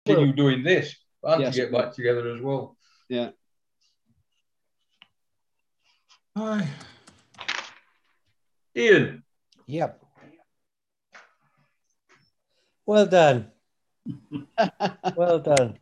continue doing this and Yes. to get back together as well. Yeah. Aye. Ian. Yep. Well done. Well done.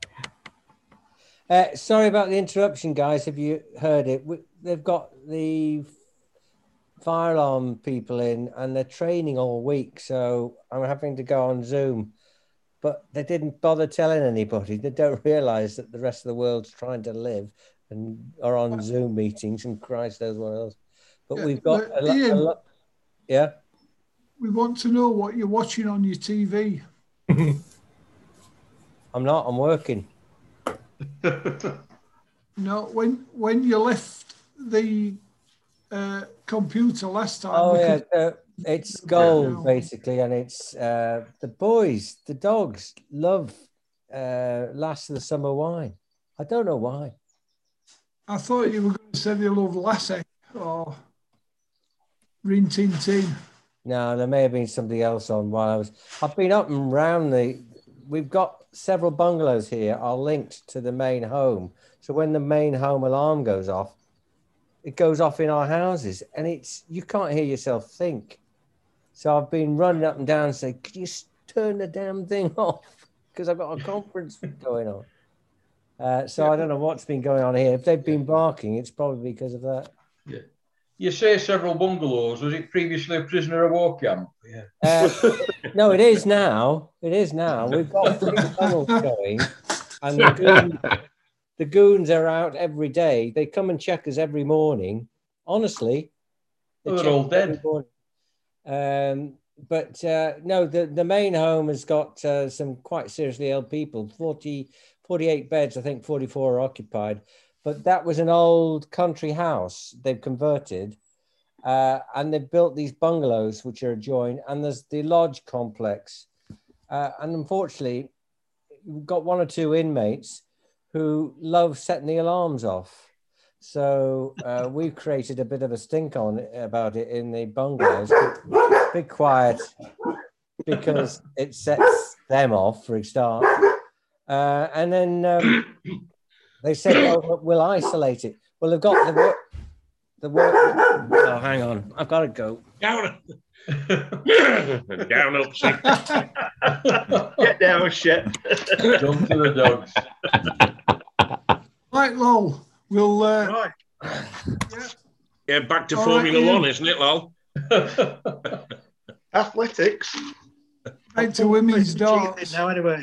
Sorry about the interruption, guys. Have you heard it? They've got the fire alarm people in and they're training all week. So I'm having to go on Zoom. But they didn't bother telling anybody. They don't realise that the rest of the world's trying to live and are on Zoom meetings, and Christ knows what else. But we've got a lot. Yeah. We want to know what you're watching on your TV. I'm not. I'm working. No, when you left the computer last time. Oh yeah, it's gold basically, and it's the boys, the dogs love Last of the Summer Wine. I don't know why. I thought you were going to say they love Lassie or Rin Tin Tin. No, there may have been something else on while I've been up and round we've got several bungalows here are linked to the main home. So when the main home alarm goes off, it goes off in our houses, and you can't hear yourself think. So I've been running up and down and saying, "Could you turn the damn thing off?" Because I've got a conference going on. So I don't know what's been going on here. If they've been barking, it's probably because of that. Yeah. You say several bungalows. Was it previously a prisoner of war camp? Yeah. No, it is now. It is now. We've got 3 tunnels going, and the goons are out every day. They come and check us every morning. Honestly, they're all dead. But no, the main home has got some quite seriously ill people. 48 beds, I think 44 are occupied. But that was an old country house they've converted. And they've built these bungalows, which are adjoined. And there's the lodge complex. And unfortunately, we've got 1 or 2 inmates who love setting the alarms off. So we've created a bit of a stink about it in the bungalows. Be quiet, because it sets them off for a start. And then they said, "Oh, we'll isolate it." Well, they've got the work. Oh, hang on, I've got to go. Down, down up, sick. Get down, shit. Jump to the dogs. Right, Lol. We'll. Right. Yeah, back to Formula One, isn't it, Lol? Athletics. Back to women's darts. Now, anyway.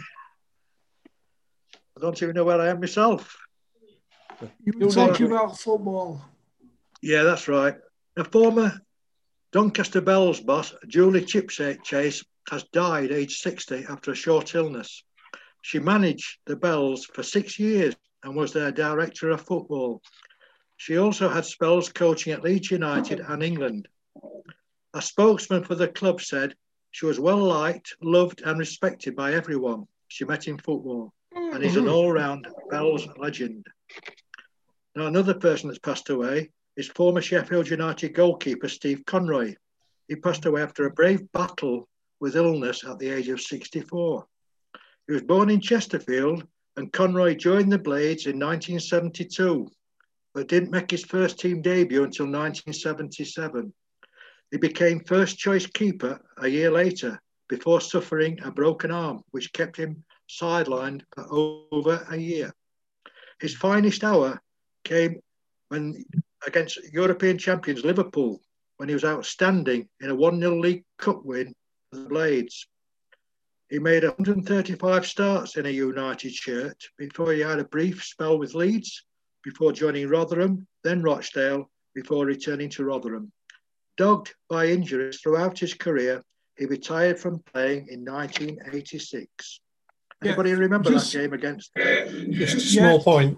I don't even know where I am myself. You were talking about football. Yeah, that's right. A former Doncaster Bells boss, Julie Chipchase, has died aged 60 after a short illness. She managed the Bells for 6 years and was their director of football. She also had spells coaching at Leeds United and England. A spokesman for the club said she was well liked, loved and respected by everyone she met in football, and is an all-round Bells legend. Now, another person that's passed away is former Sheffield United goalkeeper Steve Conroy. He passed away after a brave battle with illness at the age of 64. He was born in Chesterfield, and Conroy joined the Blades in 1972, but didn't make his first team debut until 1977. He became first choice keeper a year later before suffering a broken arm, which kept him sidelined for over a year. His finest hour came when against European champions Liverpool, when he was outstanding in a 1-0 League Cup win for the Blades. He made 135 starts in a United shirt before he had a brief spell with Leeds, before joining Rotherham, then Rochdale, before returning to Rotherham. Dogged by injuries throughout his career, he retired from playing in 1986. Anybody remember that game against? Just a small point.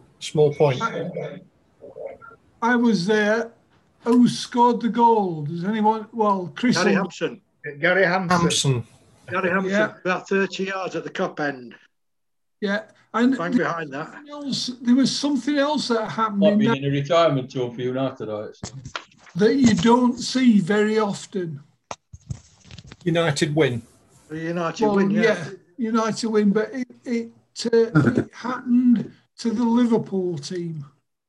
I was there. Who scored the goal? Does anyone? Well, Chris. Gary Hampson. Gary Hampson. About 30 yards at the cup end. Yeah, and behind that. There was something else that happened. Might be in a retirement tour for United, that you don't see very often. United win. The United win, yeah. United win, but it happened to the Liverpool team.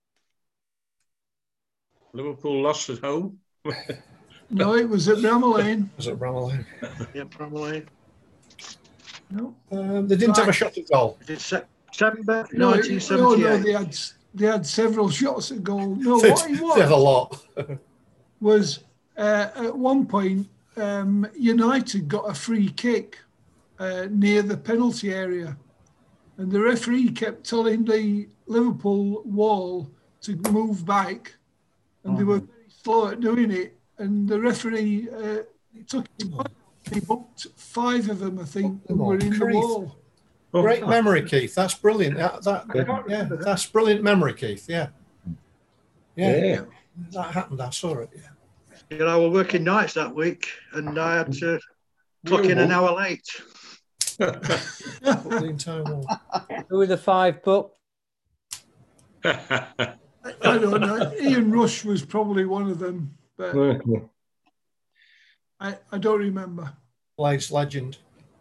Liverpool lost at home. No, it was at Bramall Lane. Was it Bramall Lane? Yeah, Bramall Lane. No, They didn't have a shot at goal. It's September no, 1978. they had several shots at goal. No, They what it had a lot. was at one point United got a free kick near the penalty area, and the referee kept telling the Liverpool wall to move back, and they were very slow at doing it. And the referee took it back. He booked 5 of them, I think, who were in the wall. Great memory, Keith. That's brilliant. That's brilliant memory, Keith. Yeah. That happened. I saw it. Yeah. I was working nights that week, and I had to clock in an hour late. The entire wall. Who were the 5 booked? I don't know. Ian Rush was probably one of them, but I don't remember. Blade's legend.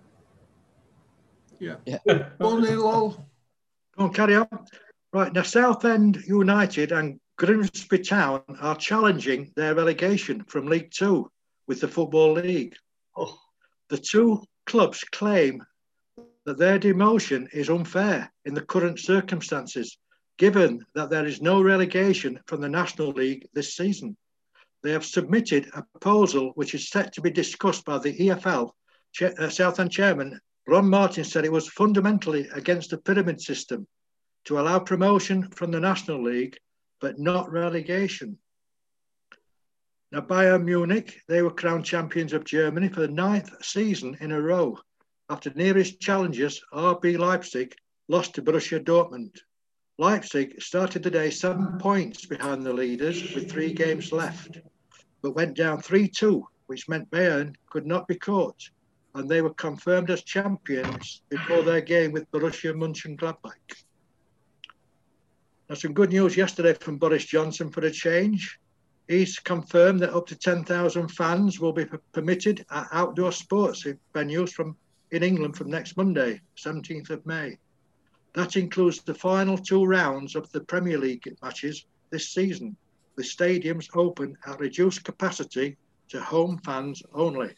Yeah. 1-0 all. Go on, carry on. Right, now Southend United and Grimsby Town are challenging their relegation from League Two with the Football League. The two clubs claim that their demotion is unfair in the current circumstances, given that there is no relegation from the National League this season. They have submitted a proposal which is set to be discussed by the EFL. Southend chairman Ron Martin said it was fundamentally against the pyramid system to allow promotion from the National League, but not relegation. Now, Bayern Munich, they were crowned champions of Germany for the 9th season in a row after nearest challengers RB Leipzig lost to Borussia Dortmund. Leipzig started the day 7 points behind the leaders with 3 games left, but went down 3-2, which meant Bayern could not be caught, and they were confirmed as champions before their game with Borussia Mönchengladbach. Now, some good news yesterday from Boris Johnson for a change. He's confirmed that up to 10,000 fans will be permitted at outdoor sports venues in England from next Monday, 17th of May. That includes the final 2 rounds of the Premier League matches this season, with stadiums open at reduced capacity to home fans only.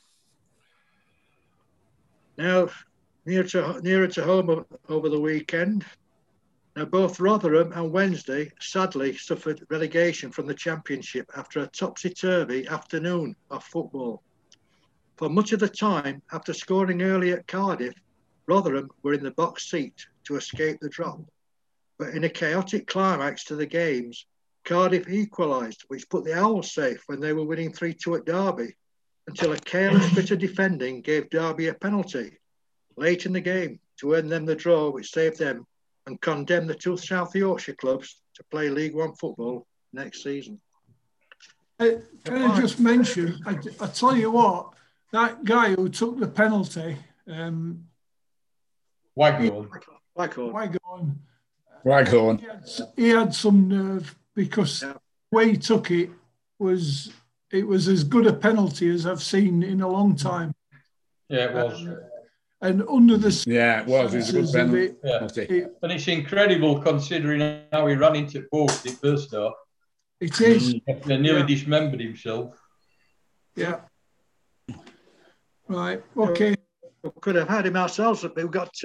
Now, nearer to home over the weekend, now both Rotherham and Wednesday sadly suffered relegation from the Championship after a topsy-turvy afternoon of football. For much of the time, after scoring early at Cardiff, Rotherham were in the box seat to escape the drop. But in a chaotic climax to the games, Cardiff equalised, which put the Owls safe when they were winning 3-2 at Derby, until a careless bit of defending gave Derby a penalty late in the game to earn them the draw, which saved them and condemned the 2 South Yorkshire clubs to play League One football next season. Can I just mention, I tell you what, that guy who took the penalty, Waghorn. He had some nerve, because the way he took it was as good a penalty as I've seen in a long time. Yeah, it was. And under the it was a good penalty. And it's incredible considering how he ran into the post at first off. It is. He nearly dismembered himself. Yeah. Right. Okay. We could have had him ourselves, but we've got.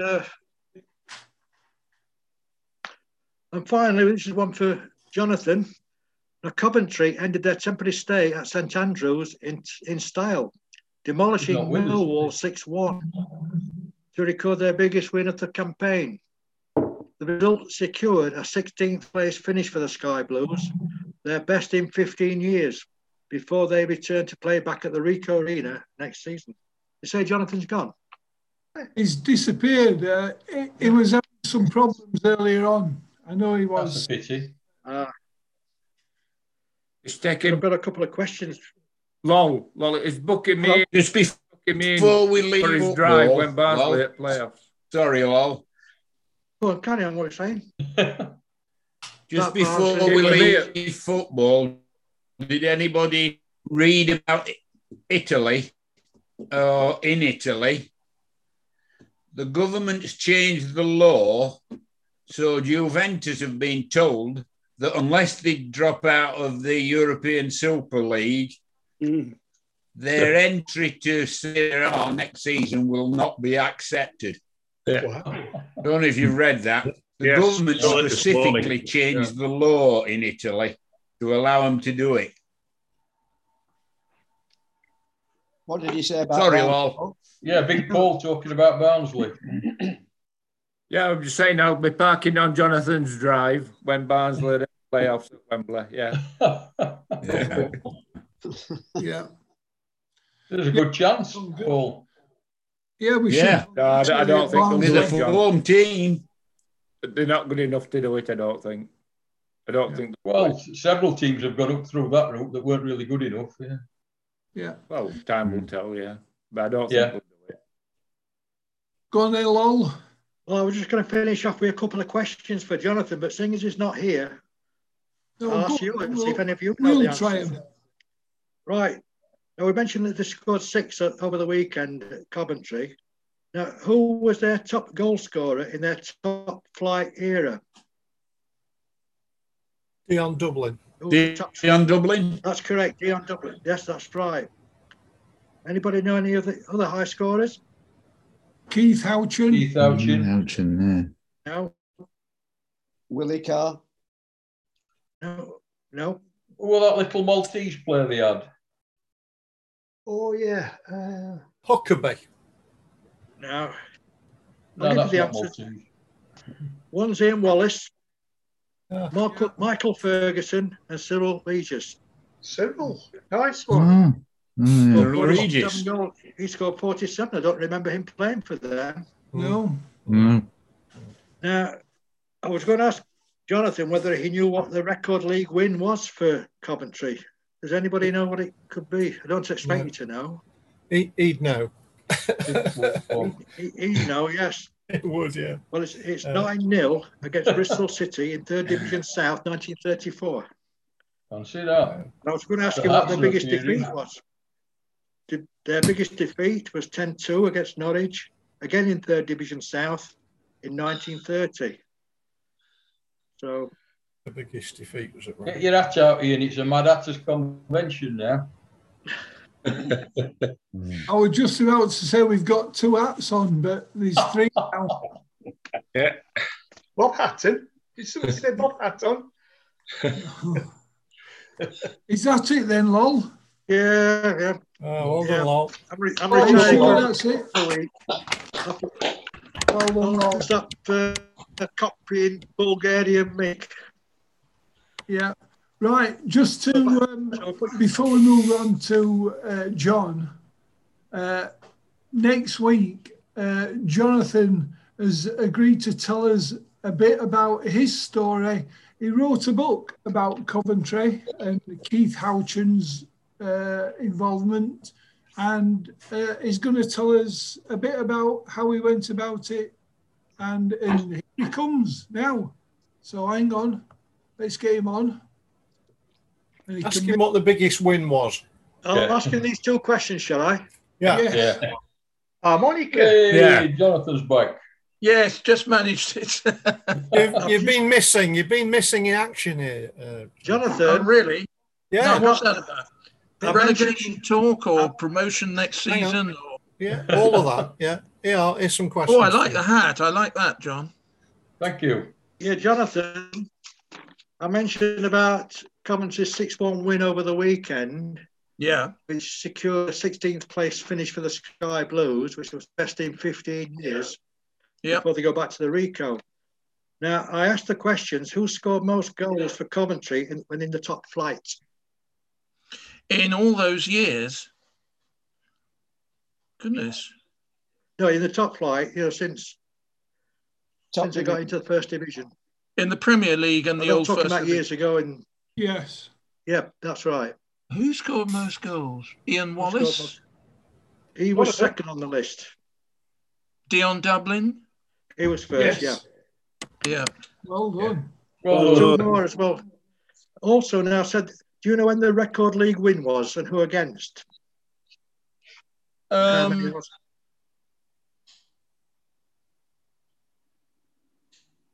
And finally, this is one for Jonathan. Now, Coventry ended their temporary stay at St Andrews in style, demolishing Millwall 6-1 to record their biggest win of the campaign. The result secured a 16th place finish for the Sky Blues, their best in 15 years, before they return to play back at the Ricoh Arena next season. You say Jonathan's gone? He's disappeared. He was having some problems earlier on. I know he was. That's a pity. It's taking. I've got a couple of questions. Long. It's booking me. Just before we leave for his football, drive when Barnsley at playoffs. Sorry, Lol. Go on, carry on what you're saying. Just before we leave football, did anybody read about Italy, or in Italy, the government's changed the law, so Juventus have been told that unless they drop out of the European Super League, their entry to Serie A next season will not be accepted. Yeah. I don't know if you've read that. The Yes, government saw it this specifically morning. changed the law in Italy to allow them to do it. What did he say about Sorry, that? Lol. Yeah, Big Paul talking about Barnsley. Yeah, I'm just saying I'll be parking on Jonathan's drive when Barnsley are in the playoffs at Wembley. Yeah. Yeah. Yeah. There's a good chance, Paul. Yeah, we Yeah. should. No, I don't think they'll They're do the it, John. home team. They're not good enough to do it, I don't think. I don't think. Well, several teams have gone up through that route that weren't really good enough. Yeah. Yeah. Well, time will tell, yeah. But I don't Yeah. think they'll do it. Go on then, Lol. Well, I was just going to finish off with a couple of questions for Jonathan, but seeing as he's not here, No, I'll go ask you on, and see if any of you know we'll the try answers. him. Right. Now, we mentioned that they scored 6 over the weekend at Coventry. Now, who was their top goal scorer in their top flight era? Dion Dublin. Who was the top- Dion Dublin. That's correct, Dion Dublin. Yes, that's right. Anybody know any of the other high scorers? Keith Houchin. Keith Houchin. Houchin, No, Willie Carr. no. Who was that little Maltese player they had? Oh, yeah. Huckabee. No. No, I'll that's give you not the answers. Maltese. One's Ian Wallace, Yeah. Michael Ferguson, and Cyril Regis. Cyril. Nice one. Cyril 47 Regis. goals. He scored 47. I don't remember him playing for them. No. Now, I was going to ask Jonathan whether he knew what the record league win was for Coventry. Does anybody know what it could be? I don't expect you to know. He'd know. He'd know, yes. It would, yeah. Well, it's 9-0 against Bristol City in 3rd Division South, 1934. Can't see that. I was going to ask So you what that's their biggest not new, defeat was. Their biggest defeat was 10-2 against Norwich, again in 3rd Division South in 1930. So The biggest defeat was at Get Rugby. your hat out, Ian. It's a Mad Hatters convention now. I was just about to say we've got 2 hats on, but there's 3 now. Yeah. Bob Hatton. Did someone say Bob Hatton? Is that it then, Lol? yeah. Oh, well done, Lol. I'm Oh, retiring sure, for that's it. a week. Well done, Lol. I'll stop copying Bulgarian Mick. Yeah. Right. Just to before we move on to John, next week, Jonathan has agreed to tell us a bit about his story. He wrote a book about Coventry and Keith Houchin's involvement, and he's going to tell us a bit about how he went about it. And here he comes now. So hang on, let's get him on. Ask him what the biggest win was. I'll ask him these 2 questions, shall I? Yeah. Yeah. Harmonica. Hey, Yeah. Jonathan's back. Yes, just managed it. You've been missing. You've been missing in action here. Jonathan. Oh, really? Yeah. No, what's that about? I Relegation talk or promotion next Hang on. season? Or... Yeah. All of that. Yeah. Yeah. Here's some questions. Oh, I like the hat. I like that, John. Thank you. Yeah, Jonathan, I mentioned about Coventry's 6-1 win over the weekend, Yeah. which secured a 16th place finish for the Sky Blues, which was best in 15 years before they go back to the Rico. Now, I asked the questions, who scored most goals for Coventry when in the top flight? In all those years. Goodness. No, in the top flight, since they got into the 1st Division. In the Premier League and the I'm old talking First about Division. years ago. And Yes. yeah, that's right. Who scored most goals? Ian Wallace? He was second on the list. Dion Dublin? He was first, Yes. Yeah. Well done. Well, 2 more as well. Also now said, do you know when the record league win was and who against? How many was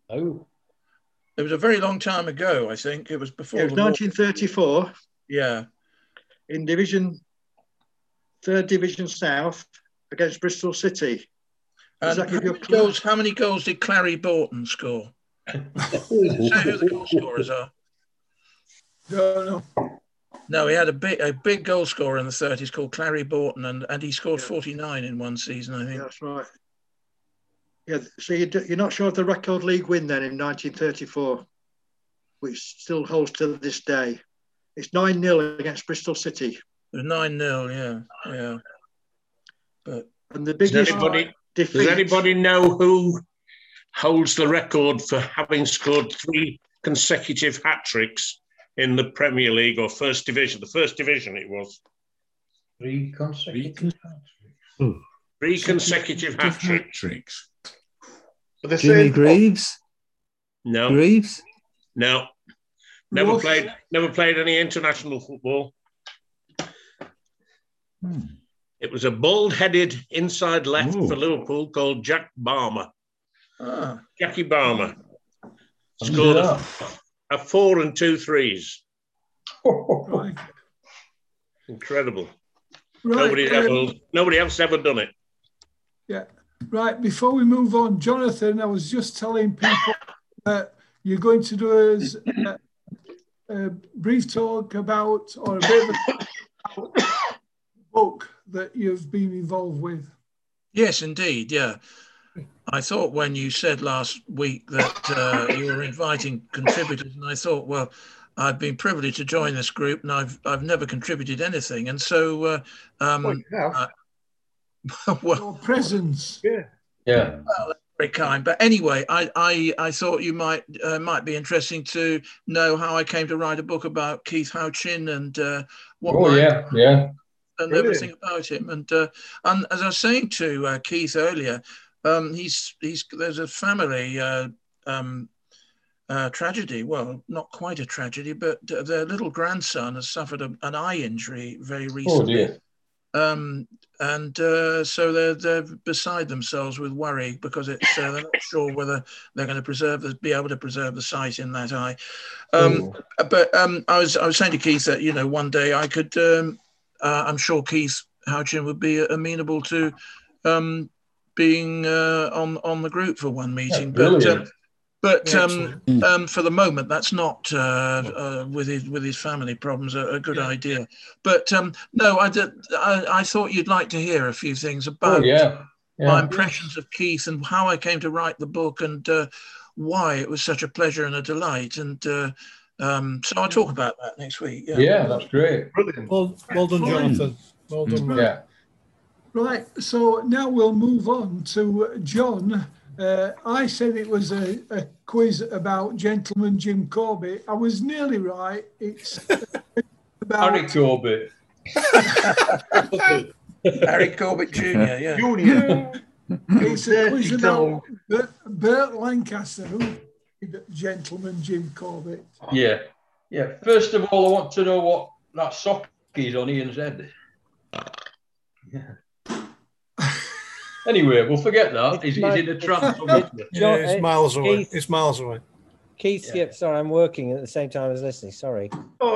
Oh. It was a very long time ago, I think. It was before It was the war. 1934 Yeah. in third division South against Bristol City. Does And that give you a clue? how many goals did Clary Borton score? Say who the goal scorers are. No. No, he had a big goal scorer in the 30s called Clary Borton, and he scored 49 in one season, I think. Yeah, that's right. Yeah, so you're not sure of the record league win then in 1934, which still holds to this day. It's 9-0 against Bristol City. It was 9-0, yeah. But and the biggest does anybody know who holds the record for having scored 3 consecutive hat-tricks in the Premier League or First Division? The First Division it was. 3 consecutive hat-tricks. 3 consecutive hat-tricks. Jimmy Greaves? No. Greaves? No. Never played any international football. It was a bald-headed inside left for Liverpool called Jack Barmer. Jackie Barmer. Scored a 4 and 2 threes. Right. Incredible. Right, Nobody else ever done it. Yeah. Right. Before we move on, Jonathan, I was just telling people that you're going to do a brief talk about, or a bit of a book that you've been involved with. yes, indeed, yeah. I thought when you said last week that you were inviting contributors, and I thought, well, I've been privileged to join this group, and I've never contributed anything, and so Your presence. Yeah. Well, that's very kind. But anyway, I thought you might be interesting to know how I came to write a book about Keith Houchin and and everything about him. And as I was saying to Keith earlier, there's a family tragedy. Well, not quite a tragedy, but their little grandson has suffered an eye injury very recently. Oh dear. So they're beside themselves with worry because it's they're not sure whether they're going to be able to preserve the sight in that eye. But I was saying to Keith that one day I could. I'm sure Keith Houchin would be amenable to being on the group for one meeting. But for the moment, that's not with his family problems a good idea. But no, I thought you'd like to hear a few things about my impressions of Keith and how I came to write the book and why it was such a pleasure and a delight. And so I'll talk about that next week. Yeah, that's great. Brilliant. Well done, Jonathan. Well done, man. Yeah. Right. So now we'll move on to John. I said it was a quiz about Gentleman Jim Corbett. I was nearly right. It's about Harry Corbett. Harry Corbett Jr. Yeah. It's a quiz about Burt Lancaster, who did Gentleman Jim Corbett. Yeah. First of all, I want to know what that sock is on Ian's head. Yeah. Anyway, we'll forget that. He's in a trance. It's miles away. It's miles away. Keith, sorry, I'm working at the same time as listening. Sorry.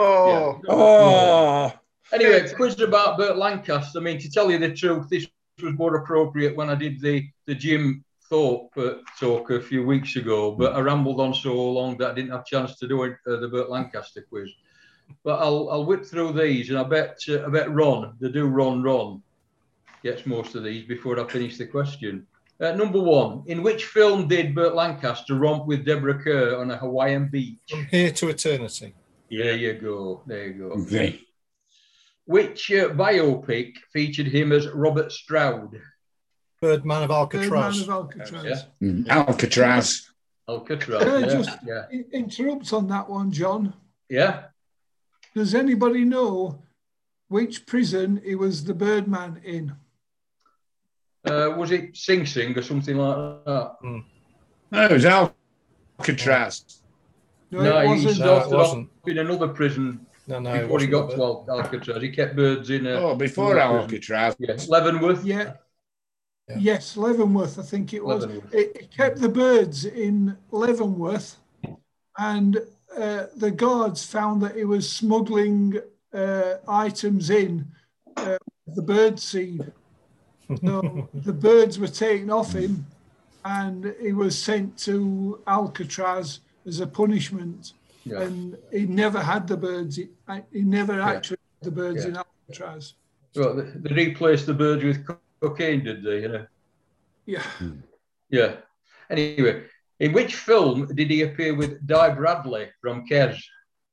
Anyway, quiz about Burt Lancaster. I mean, to tell you the truth, this was more appropriate when I did the Jim Thorpe talk a few weeks ago, but I rambled on so long that I didn't have a chance to do the Burt Lancaster quiz. But I'll whip through these, and I bet Ron, Ron gets most of these before I finish the question. Number 1, in which film did Burt Lancaster romp with Deborah Kerr on a Hawaiian beach? From Here to Eternity. There you go. Okay. Which biopic featured him as Robert Stroud? Birdman of Alcatraz. Alcatraz, Just interrupt on that one, John. Yeah. Does anybody know which prison he was the Birdman in? Was it Sing Sing or something like that? No, it was Alcatraz. No, he started off in another prison before he got to Alcatraz. He kept birds in. Before Alcatraz. Yeah. Leavenworth. Yeah. Yes, Leavenworth, I think it was. Leavenworth. It kept the birds in Leavenworth, and the guards found that he was smuggling items in the bird seed. So the birds were taken off him, and he was sent to Alcatraz as a punishment. Yeah. And he never had the birds. He never actually had the birds in Alcatraz. Well, they replaced the birds with cocaine, did they? You know. Yeah. Yeah. Anyway, in which film did he appear with Di Bradley from Kes?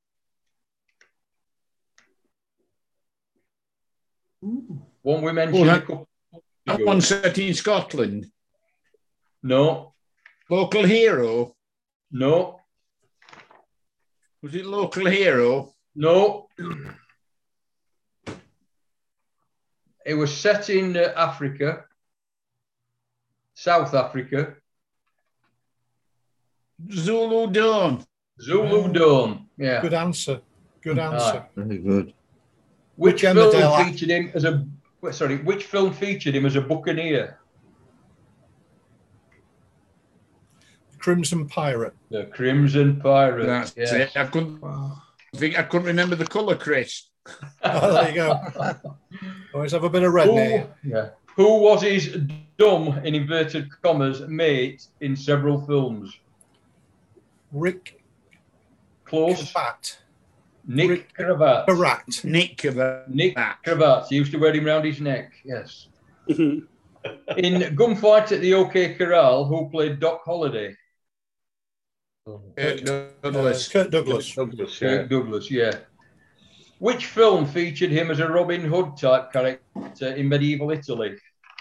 One we mentioned a couple that one set in Scotland. No. Local Hero. No. Was it Local Hero? No. It was set in Africa, South Africa. Zulu Dawn. Zulu Dawn. Yeah. Good answer. Good answer. Very good. Which Emmerdale film act- featured him as a Which film featured him as a buccaneer? Crimson Pirate. The Crimson Pirate. That's yes. it. I couldn't remember the colour, Chris. Oh, there you go. Always have a bit of red near you. Who was his dumb, in inverted commas, mate in several films? Rick Close. Cravat. Nick Cravat. Cravat. Nick Cravat. Nick Cravat. He used to wear him round his neck. Yes. In Gunfight at the OK Corral, who played Doc Holliday? Kirk Douglas. Kirk Douglas. Kirk Douglas, yeah. Which film featured him as a Robin Hood type character in medieval Italy?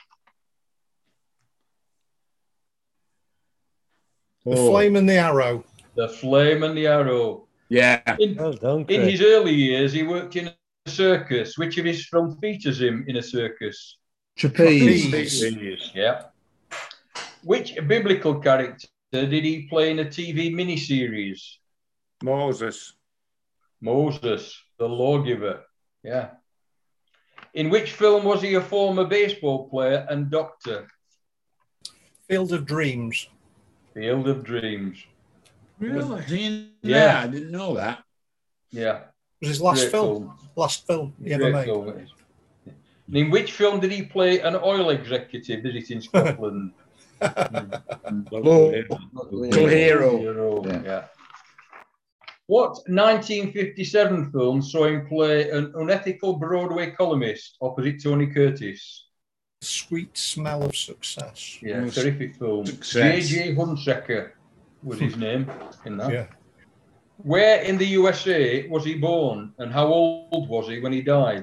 The Flame and the Arrow. The Flame and the Arrow. Yeah. In his early years, he worked in a circus. Which of his films features him in a circus? Trapeze. Yeah. Which biblical character did he play in a TV miniseries? Moses. Moses, the lawgiver. Yeah. In which film was he a former baseball player and doctor? Field of Dreams. Field of Dreams. Really? Yeah. I didn't know that. Yeah. It was his last Great film. Last film he ever Great made. film, it is. And in which film did he play an oil executive visiting Scotland? Local Hero. Yeah. What 1957 film saw him play an unethical Broadway columnist opposite Tony Curtis? Sweet Smell of Success. Yeah, terrific film. Success. J.J. Hunsaker was his name in that. Yeah. Where in the USA was he born and how old was he when he died?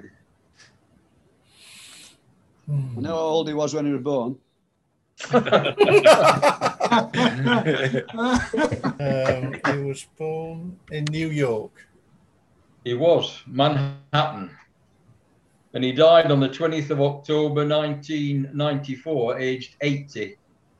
I know how old he was when he was born. He was born in New York. He was, Manhattan. And he died on the 20th of October 1994, aged 80.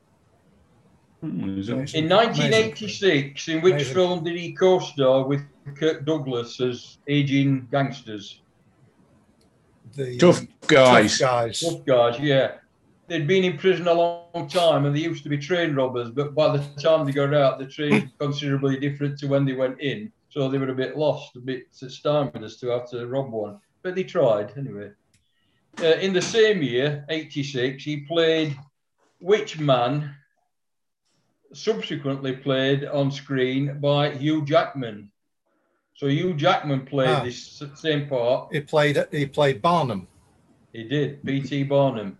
In 1986, in which Amazing. film did he co-star with Kirk Douglas as aging gangsters? The Tough Guys. Tough Guys, yeah. They'd been in prison a long time and they used to be train robbers, but by the time they got out, the train was considerably different to when they went in. So they were a bit lost, a bit stymied as to how to rob one. But they tried anyway. In the same year, 86, he played which man subsequently played on screen by Hugh Jackman. So Hugh Jackman played this same part. He played Barnum. He did, P.T. Barnum.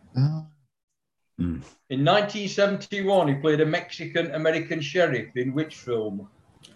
In 1971, he played a Mexican-American sheriff in which film?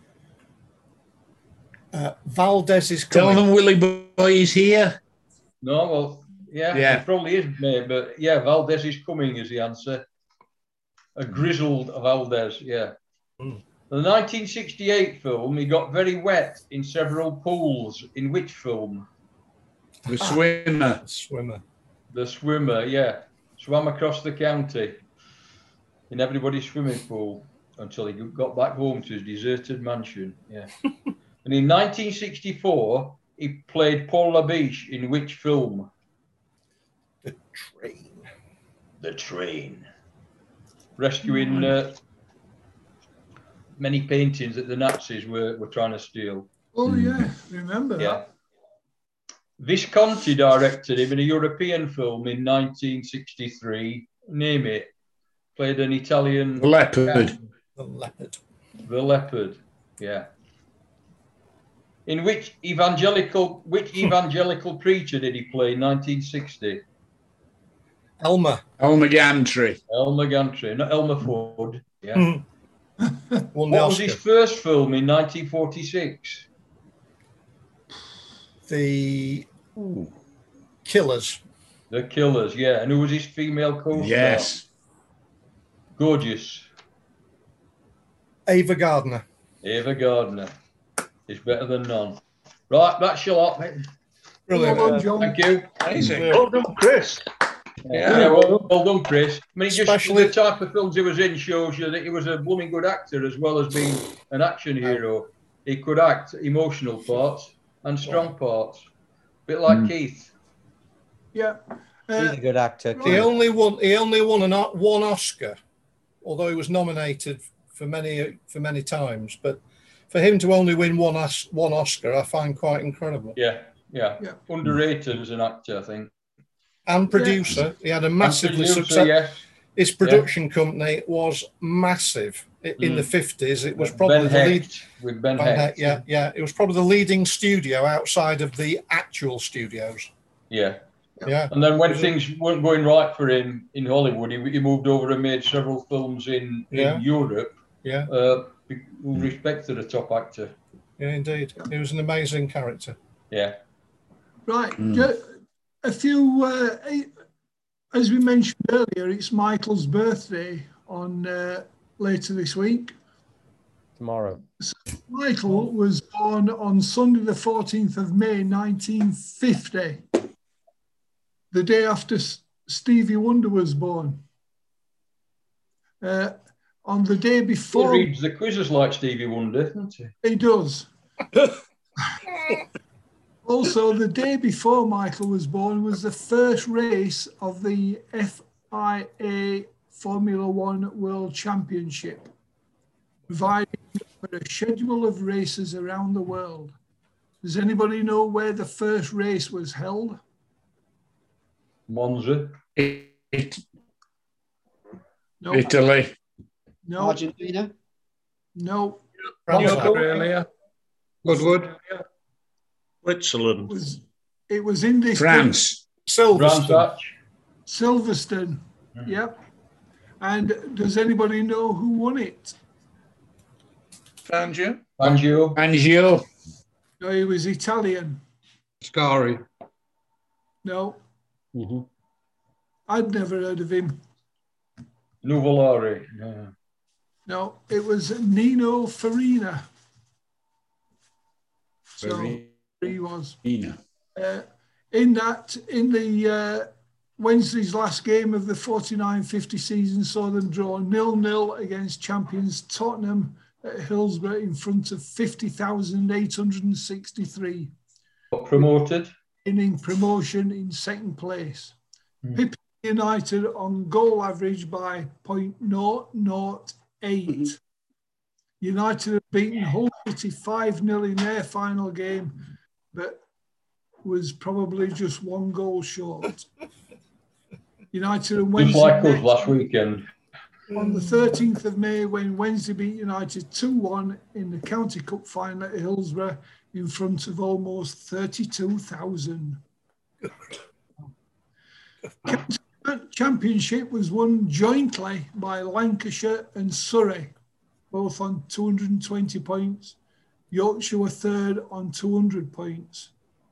Valdez is coming. Tell them Willie Boy is here. No, well, yeah, it probably is, mate, but yeah, Valdez is coming is the answer. A grizzled Valdez, yeah. The 1968 film, he got very wet in several pools. In which film? The Swimmer. Swimmer. The Swimmer, yeah. Swam across the county in everybody's swimming pool until he got back home to his deserted mansion, yeah. And in 1964, he played Paul LaBiche in which film? The Train. The Train. Rescuing many paintings that the Nazis were trying to steal. Oh, yeah, remember that. Visconti directed him in a European film in 1963. Name it. Played an Italian... The Leopard. The Leopard. The Leopard, yeah. In which evangelical preacher did he play in 1960? Elmer. Elmer Gantry. Elmer Gantry, not Elmer Ford. Yeah. Won What the was Oscar. his first film in 1946? The Killers. The Killers, yeah. And who was his female co-star? Yes. Gorgeous. Ava Gardner. Ava Gardner is better than none. Right, that's your lot, mate. Brilliant. Well done, John. Thank you. Amazing. Well done, Chris. Yeah, well done, Chris. I mean, just Especially- the type of films he was in shows you that he was a blooming good actor as well as being an action hero. He could act emotional parts and strong parts. Bit like Keith. Yeah. He's a good actor. He only won one Oscar, although he was nominated for many times. But for him to only win one Oscar, I find quite incredible. Yeah. Yeah. Underrated as an actor, I think. And producer, he had a massively Producer, successful. yes. His production company was massive in the 50s. It was probably Ben the lead. Hecht, with Ben Van Hecht. Hecht, yeah. It was probably the leading studio outside of the actual studios. Yeah. Yeah. And then when things weren't going right for him in Hollywood, he moved over and made several films in Europe. Yeah. Who respected a top actor. Yeah, indeed. He was an amazing character. Yeah. Right. A few, as we mentioned earlier, it's Michael's birthday on later this week. Tomorrow. Michael was born on Sunday, the 14th of May, 1950, the day after Stevie Wonder was born. On the day before... He reads the quizzes like Stevie Wonder, doesn't he? He does. Also, the day before Michael was born was the first race of the FIA Formula One World Championship, providing for a schedule of races around the world. Does anybody know where the first race was held? Monza. No. Italy. No. Argentina. No. Australia. Goodwood. Switzerland. It was in this France. Silverstone. Silverstone. Yep. And does anybody know who won it? Fangio. Fangio. No, he was Italian. Scari. No. I'd never heard of him. Nuvolari. Yeah. No, it was Nino Farina. So he was. In the Wednesday's last game of the 49-50 season saw them draw 0-0 against champions Tottenham at Hillsborough in front of 50,863. Promoted. In promotion in second place. Pippin United on goal average by .008. United have beaten Hull City 5-0 in their final game, but was probably just one goal short. United and Wednesday Just like us last weekend. on the 13th of May when Wednesday beat United 2-1 in the County Cup final at Hillsborough in front of almost 32,000. Championship was won jointly by Lancashire and Surrey, both on 220 points. Yorkshire were third on 200 points.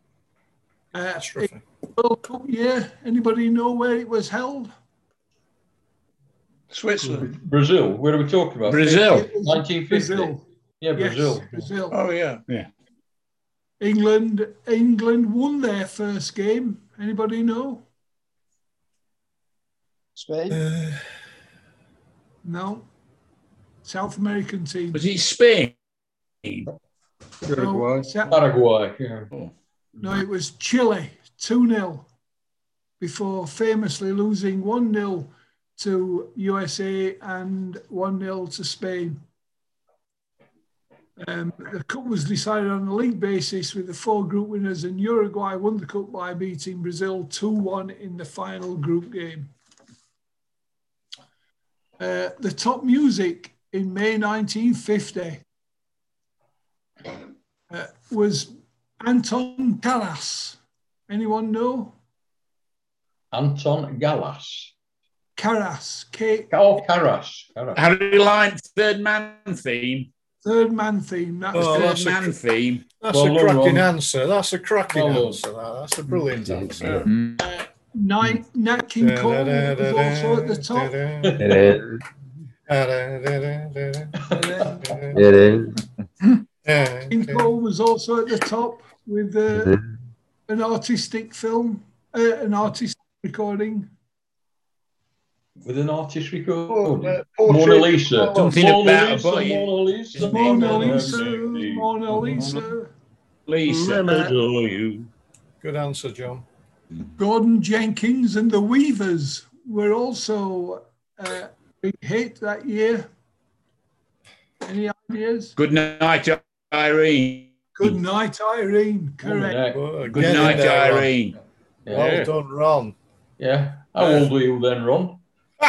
World Cup year, anybody know where it was held? Switzerland. Brazil. Where are we talking about? Brazil. 1950. Brazil. Yeah, Brazil. Yes, Brazil. Oh, yeah. Yeah. England won their first game. Anybody know? Spain. No. South American team. Was it Spain? Uruguay. Paraguay. Yeah. No, it was Chile, 2-0, before famously losing 1-0 to USA and 1-0 to Spain. The cup was decided on a league basis with the 4 group winners, and Uruguay won the cup by beating Brazil 2-1 in the final group game. The top music in May 1950 was Anton Karas. Anyone know? Anton Gallas. Karas. Karas. Harry Line, Third Man theme. Third Man theme. Third Man theme. That's a cracking answer. That's a cracking answer. That's a brilliant answer. Nat King Cole was also at the top. It is. King Cole was also at the top with an artistic film, an artistic recording. With an artist recording. Mona Lisa. Something about Mona Lisa. Mona Lisa. Lisa. Adore you. Good answer, John. Gordon Jenkins and the Weavers were also a big hit that year. Any ideas? Good Night, Irene. Good Night, Irene. Correct. Good Night, Irene. Yeah. Well done, Ron. Yeah. How old were you then, Ron?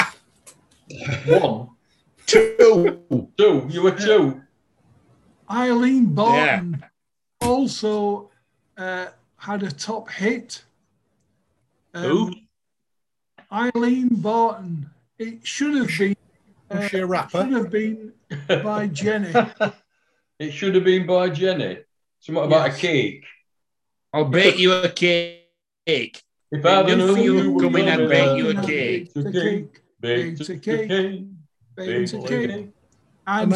1. 2. 2. You were 2. Eileen Barton also had a top hit. Who? Eileen Barton. It should have been. Was she a rapper? Should have been by Jenny. It should have been by Jenny. Something about a cake. I'll bake you a cake. If I knew you would come in and bake you a cake. Baked a cake. Baked a cake. And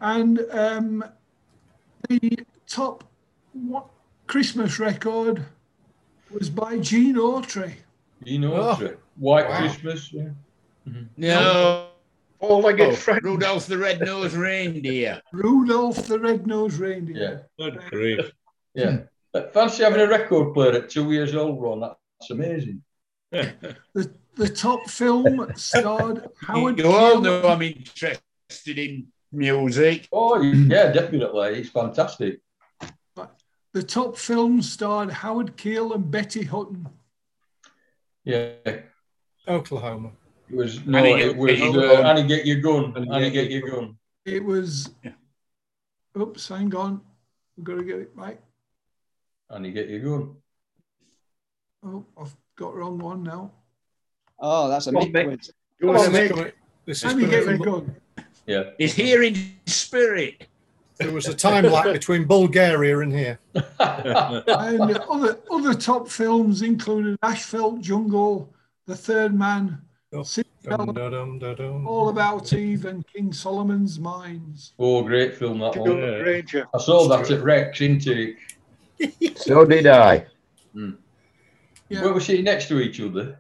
the top Christmas record was by Gene Autry. Gene Autry. White Christmas. Yeah. No. Four-legged friend. Rudolph the Red-Nosed Reindeer. Rudolph the Red-Nosed Reindeer. Yeah. Good grief. Yeah. Fancy having a record player at 2 years old, Ron. That's amazing. The top film starred Howard. You all know I'm interested in music. Oh, yeah, definitely. It's fantastic. The top film starred Howard Keel and Betty Hutton. Yeah. Oklahoma. It was Annie Get Your Gun. Annie Get Your Gun. It was. Oops, hang on. We've got to get it right. Annie Get Your Gun. Oh, I've got wrong one now. Oh, that's a Mick quiz. Annie Get Your Gun. Yeah. He's here in spirit. There was a time lag between Bulgaria and here. And other top films included Asphalt Jungle, The Third Man, Cinderella, All About Eve, and King Solomon's Mines. Oh, great film, that one. Yeah. I saw that at Rex Intake. So did I. Mm. Yeah. We were sitting next to each other.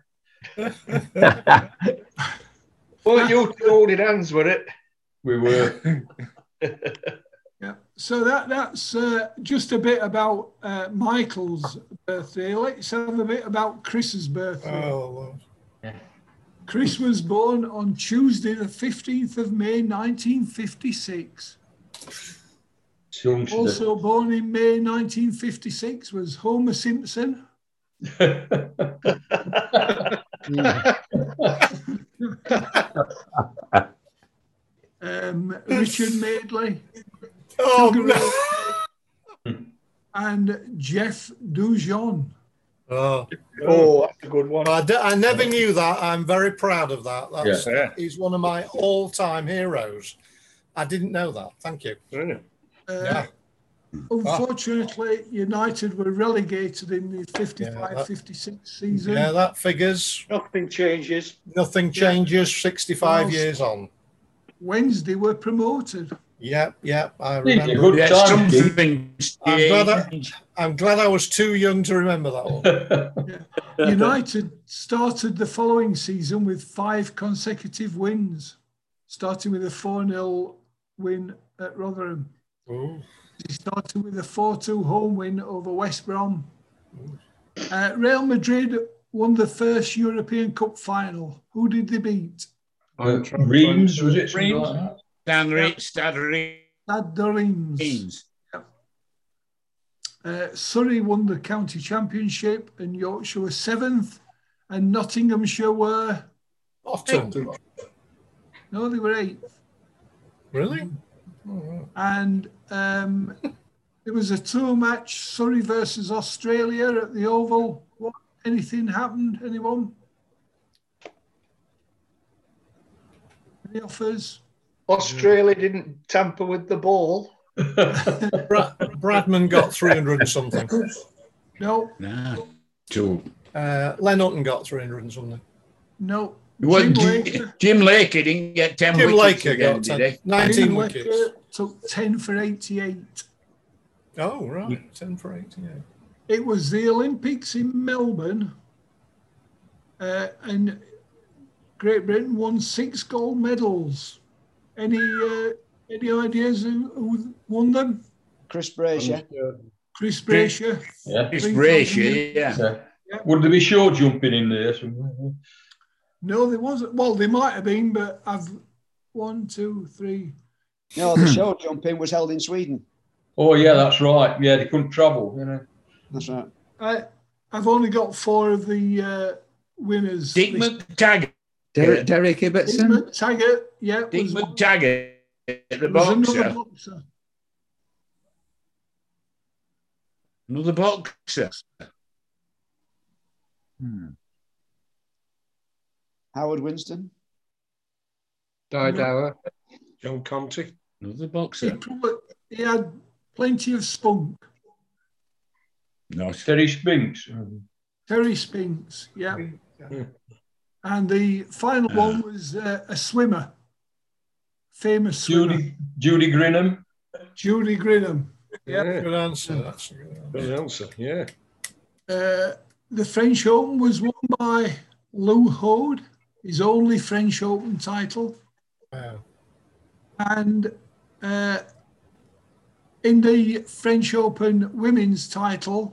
Well, you two holding hands, were it? We were. Yeah. So that's just a bit about Michael's birthday. Let's have a bit about Chris's birthday. Oh, well. Chris was born on Tuesday, the 15th of May, 1956. Also born in May 1956 was Homer Simpson. Richard Madeley. And Jeff Dujon. Oh, that's a good one. I never knew that. I'm very proud of that. He's one of my all-time heroes. I didn't know that. Thank you. Unfortunately, United were relegated in the 55-56 season. Yeah, that figures. Nothing changes. Nothing changes 65 years on. Wednesday were promoted. Yeah, I remember. I'm glad I was too young to remember that one. United started the following season with 5 consecutive wins, starting with a 4-0 win at Rotherham. Ooh. He started with a 4-2 home win over West Brom. Real Madrid won the first European Cup final. Who did they beat? Reims, was it? Something Reims? like that? Stade Reims. Stade de Reims. Surrey won the county championship, and Yorkshire were 7th, and Nottinghamshire were Bottom. No, they were 8th. Really? And there was a tour match, Surrey versus Australia at the Oval. What? Anything happened? Anyone? Any offers? Australia didn't tamper with the ball. Bradman got 300 and something. No. Nah. Two. Len Hutton got 300 and something. No. Well, Jim Lakey didn't get 10 Jim wickets Lakey again, got did 10, he? 19 Jim wickets. Laker took 10 for 88. Oh, right. 10 for 88. It was the Olympics in Melbourne, and Great Britain won 6 gold medals. Any ideas who won them? Chris Brazier. Chris Brazier. Yeah. Chris Brazier, yeah. Would there be show jumping in there somewhere? No, there wasn't. Well, there might have been, but I've 1, 2, 3. No, the show jumping was held in Sweden. Oh, yeah, that's right. Yeah, they couldn't travel, you know. That's right. I've only got 4 of the winners. Dick McTaggart. Derek Dick Ibbotson. McTaggart, yeah. Dick McTaggart, the was another boxer. boxer. Another boxer. Howard Winston. Di Dower. John Conte. Another boxer. He had plenty of spunk. No. Terry Spinks. Terry Spinks, yeah. And the final one was a swimmer, famous swimmer. Judy Grinham. Judy Grinham. Yeah, good answer. That's a good answer. Yeah. The French Open was won by Lou Hode, his only French Open title. Wow. And in the French Open women's title,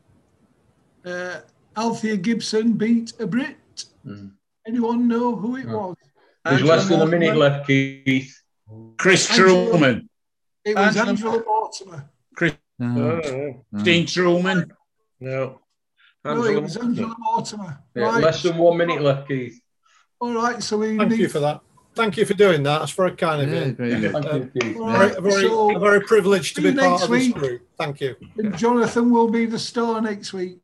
Althea Gibson beat a Brit. Anyone know who it was? There's less than a minute left, Keith. Chris Truman. It was Angela Mortimer. Dean Truman. No. No, it was Angela Mortimer. Yeah, Right. less than 1 minute left, Keith. All right, so we Thank need... you for that. Thank you for doing that. That's very kind of you. Very good. Thank you, Keith. All right, so very privileged to see be you part next of this week. group. Thank you. And Jonathan will be the star next week.